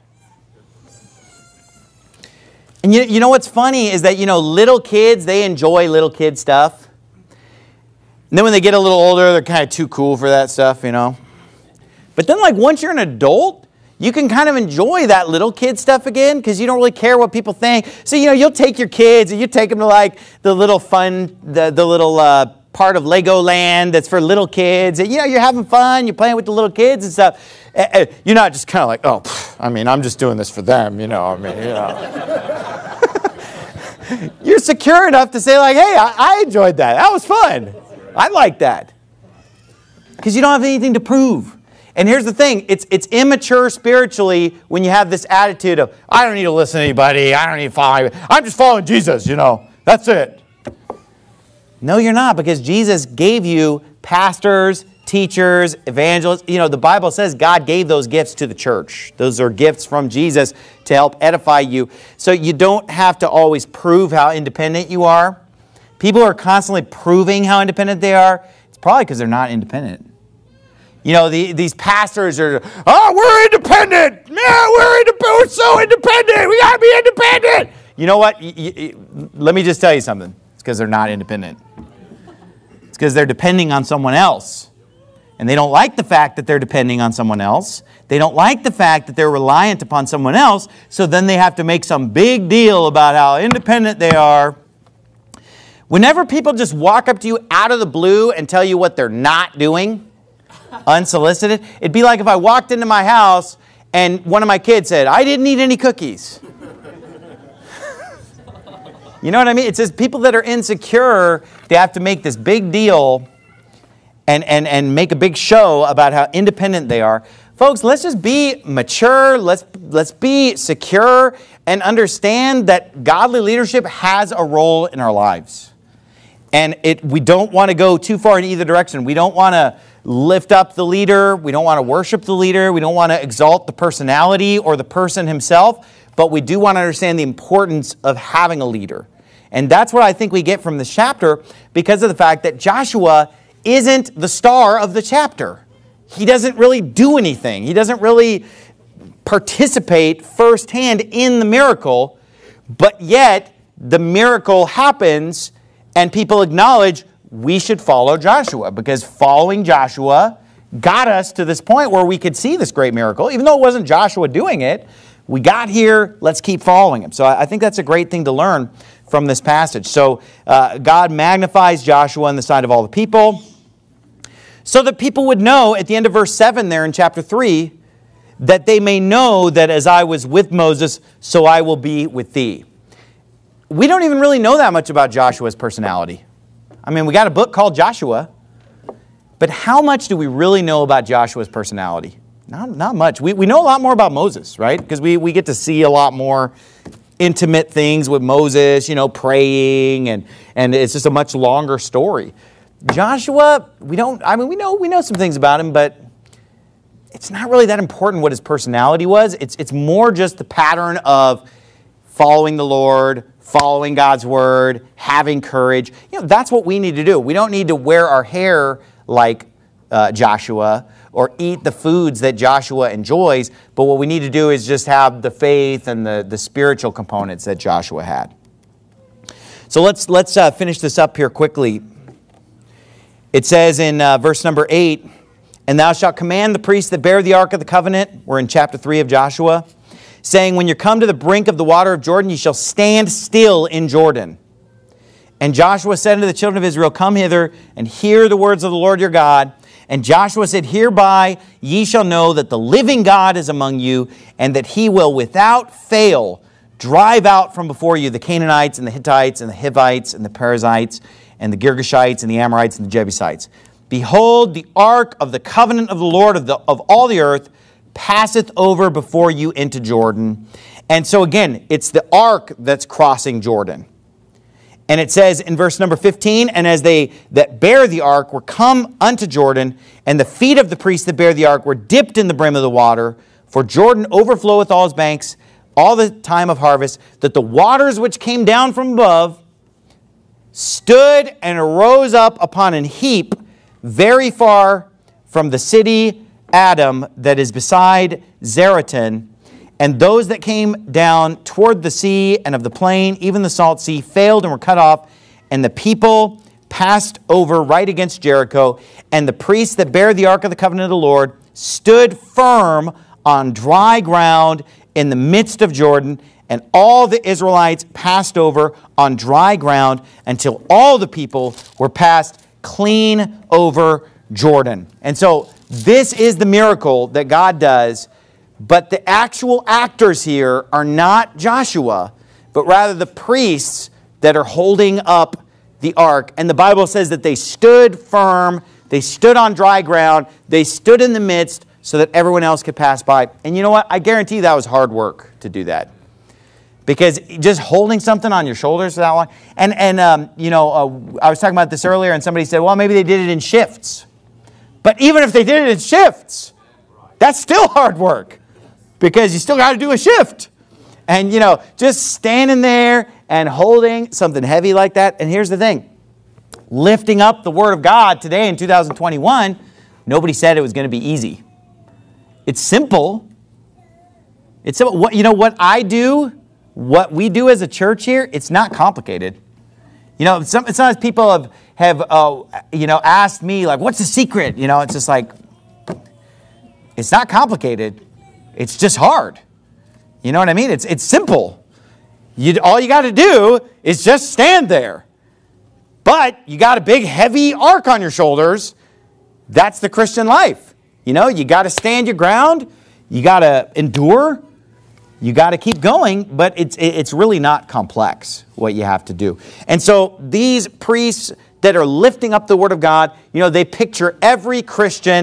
And you, you know what's funny is that, you know, little kids, they enjoy little kid stuff. And then when they get a little older, they're kind of too cool for that stuff, you know. But then, like, once you're an adult, you can kind of enjoy that little kid stuff again because you don't really care what people think. So, you know, you'll take your kids and you take them to, like, the little fun, the, the little uh, part of Legoland that's for little kids. And, you know, you're having fun. You're playing with the little kids and stuff. Uh, you're not just kind of like, oh, pff, I mean, I'm just doing this for them, you know. I mean, you know. You're secure enough to say, like, hey, I, I enjoyed that. That was fun. I like that. Because you don't have anything to prove. And here's the thing. It's, it's immature spiritually when you have this attitude of, I don't need to listen to anybody. I don't need to follow anybody. I'm just following Jesus, you know. That's it. No, you're not, because Jesus gave you pastors, teachers, evangelists. You know, the Bible says God gave those gifts to the church. Those are gifts from Jesus to help edify you. So you don't have to always prove how independent you are. People are constantly proving how independent they are. It's probably because they're not independent. You know, the, these pastors are, oh, we're independent. Yeah, we're independent. We're so independent. We got to be independent. You know what? You, you, let me just tell you something. It's because they're not independent. It's because they're depending on someone else. And they don't like the fact that they're depending on someone else. They don't like the fact that they're reliant upon someone else. So then they have to make some big deal about how independent they are. Whenever people just walk up to you out of the blue and tell you what they're not doing, unsolicited, it'd be like if I walked into my house and one of my kids said, I didn't eat any cookies. You know what I mean? It says people that are insecure, they have to make this big deal and, and, and make a big show about how independent they are. folks, let's just be mature. Let's, let's be secure and understand that godly leadership has a role in our lives. And it, we don't want to go too far in either direction. We don't want to lift up the leader. We don't want to worship the leader. We don't want to exalt the personality or the person himself. But we do want to understand the importance of having a leader. And that's what I think we get from this chapter because of the fact that Joshua isn't the star of the chapter. He doesn't really do anything. He doesn't really participate firsthand in the miracle, but yet the miracle happens and people acknowledge we should follow Joshua because following Joshua got us to this point where we could see this great miracle. Even though it wasn't Joshua doing it, we got here, let's keep following him. So I think that's a great thing to learn from this passage. So uh, God magnifies Joshua in the sight of all the people so that people would know at the end of verse seven there in chapter three that they may know that as I was with Moses, so I will be with thee. We don't even really know that much about Joshua's personality. I mean, we got a book called Joshua, but how much do we really know about Joshua's personality? Not, not much. We, we know a lot more about Moses, right? Because we, we get to see a lot more intimate things with Moses, you know, praying, and, and it's just a much longer story. Joshua, we don't, I mean, we know, we know some things about him, but it's not really that important what his personality was. It's, it's more just the pattern of following the Lord, following God's word, having courage. You know, that's what we need to do. We don't need to wear our hair like uh, Joshua or eat the foods that Joshua enjoys, but what we need to do is just have the faith and the, the spiritual components that Joshua had. So let's, let's uh, finish this up here quickly. It says in uh, verse number eight, and thou shalt command the priests that bear the ark of the covenant, we're in chapter three of Joshua, saying, when you come to the brink of the water of Jordan, ye shall stand still in Jordan. And Joshua said unto the children of Israel, come hither and hear the words of the Lord your God. And Joshua said, hereby ye shall know that the living God is among you, and that he will without fail drive out from before you the Canaanites and the Hittites and the Hivites and the Perizzites and the Girgashites and the Amorites and the Jebusites. Behold, the ark of the covenant of the Lord of, the, of all the earth passeth over before you into Jordan. And so again, it's the ark that's crossing Jordan. And it says in verse number fifteen, and as they that bear the ark were come unto Jordan, and the feet of the priests that bear the ark were dipped in the brim of the water, for Jordan overfloweth all his banks all the time of harvest, that the waters which came down from above stood and arose up upon an heap very far from the city Adam that is beside Zeratan, and those that came down toward the sea and of the plain, even the salt sea, failed and were cut off, and the people passed over right against Jericho, and the priests that bear the ark of the covenant of the Lord stood firm on dry ground in the midst of Jordan, and all the Israelites passed over on dry ground until all the people were passed clean over Jordan. And so this is the miracle that God does, but the actual actors here are not Joshua, but rather the priests that are holding up the ark. And the Bible says that they stood firm, they stood on dry ground, they stood in the midst so that everyone else could pass by. And you know what? I guarantee that was hard work to do that. Because just holding something on your shoulders for that long. And, and um, you know, uh, I was talking about this earlier, and somebody said, well, maybe they did it in shifts. But even if they did it in shifts, that's still hard work. Because you still got to do a shift. And, you know, just standing there and holding something heavy like that. And here's the thing. Lifting up the Word of God today in two thousand twenty-one, nobody said it was going to be easy. It's simple. It's simple. What, you know, what I do, what we do as a church here, it's not complicated. You know, some, sometimes people have, have uh, you know, asked me, like, what's the secret? You know, it's just like, it's not complicated. It's just hard. You know what I mean? It's, it's simple. You, all you got to do is just stand there. But you got a big, heavy ark on your shoulders. That's the Christian life. You know, you got to stand your ground. You got to endure. You got to keep going, but it's it's really not complex what you have to do. And so these priests that are lifting up the Word of God, you know, they picture every Christian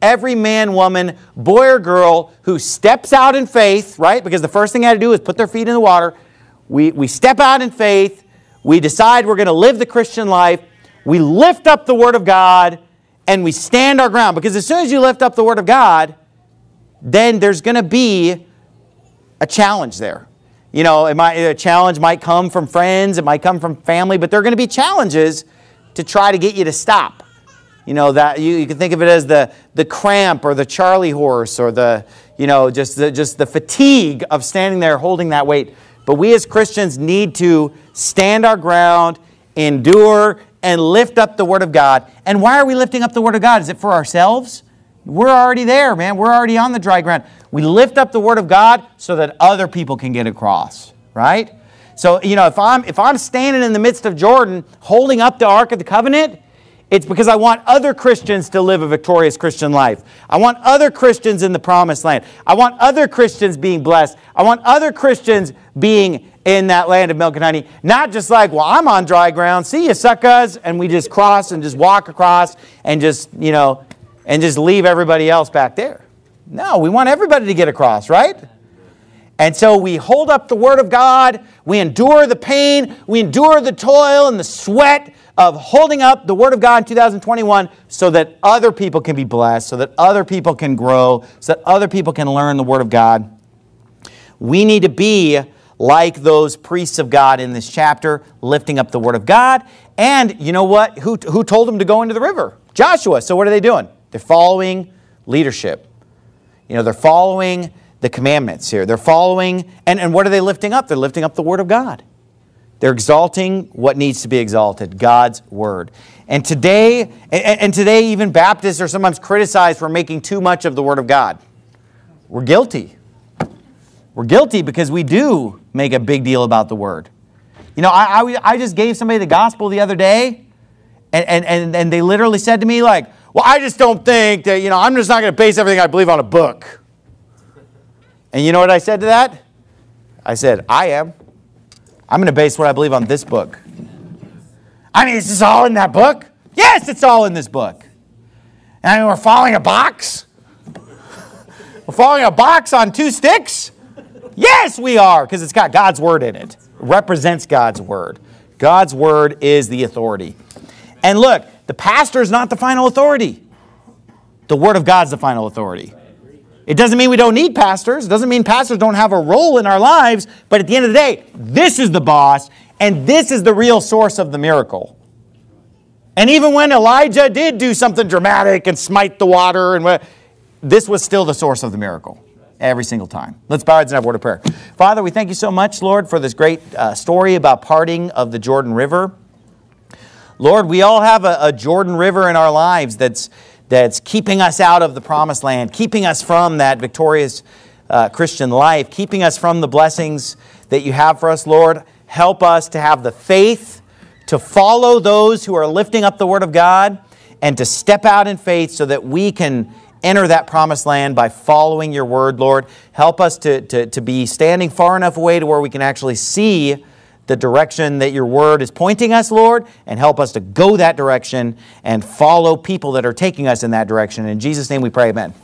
every man, woman, boy or girl who steps out in faith, right? Because the first thing they had to do is put their feet in the water. We, we step out in faith. We decide we're going to live the Christian life. We lift up the Word of God and we stand our ground. Because as soon as you lift up the Word of God, then there's going to be a challenge there. You know, it might, a challenge might come from friends, it might come from family, but there are going to be challenges to try to get you to stop. You know, that you, you can think of it as the, the cramp or the Charlie horse or the, you know, just the, just the fatigue of standing there holding that weight. But we as Christians need to stand our ground, endure, and lift up the Word of God. And why are we lifting up the Word of God? Is it for ourselves? We're already there, man. We're already on the dry ground. We lift up the Word of God so that other people can get across, right? So, you know, if I'm, if I'm standing in the midst of Jordan holding up the Ark of the Covenant, it's because I want other Christians to live a victorious Christian life. I want other Christians in the promised land. I want other Christians being blessed. I want other Christians being in that land of milk and honey. Not just like, well, I'm on dry ground. See you, suckers. And we just cross and just walk across and just, you know, and just leave everybody else back there. No, we want everybody to get across, right? And so we hold up the Word of God. We endure the pain. We endure the toil and the sweat of holding up the Word of God in two thousand twenty-one so that other people can be blessed, so that other people can grow, so that other people can learn the Word of God. We need to be like those priests of God in this chapter, lifting up the Word of God. And you know what? Who, who told them to go into the river? Joshua. So what are they doing? They're following leadership. You know, they're following the commandments here. They're following, and, and what are they lifting up? They're lifting up the Word of God. They're exalting what needs to be exalted, God's Word. And today, and, and today even Baptists are sometimes criticized for making too much of the Word of God. We're guilty. We're guilty because we do make a big deal about the Word. You know, I, I, I just gave somebody the gospel the other day, and, and, and, and they literally said to me like, well, I just don't think that, you know, I'm just not going to base everything I believe on a book. And you know what I said to that? I said, I am. I'm going to base what I believe on this book. I mean, is this all in that book? Yes, it's all in this book. And I mean, we're following a box? We're following a box on two sticks? Yes, we are, because it's got God's Word in it. It represents God's Word. God's Word is the authority. And look, the pastor is not the final authority. The Word of God is the final authority. It doesn't mean we don't need pastors. It doesn't mean pastors don't have a role in our lives. But at the end of the day, this is the boss, and this is the real source of the miracle. And even when Elijah did do something dramatic and smite the water, and what, this was still the source of the miracle every single time. Let's bow our heads and have a word of prayer. Father, we thank you so much, Lord, for this great uh, story about parting of the Jordan River. Lord, we all have a, a Jordan River in our lives that's that's keeping us out of the promised land, keeping us from that victorious uh, Christian life, keeping us from the blessings that you have for us, Lord. Help us to have the faith to follow those who are lifting up the Word of God and to step out in faith so that we can enter that promised land by following your Word, Lord. Help us to, to, to be standing far enough away to where we can actually see the direction that your Word is pointing us, Lord, and help us to go that direction and follow people that are taking us in that direction. In Jesus' name we pray, amen.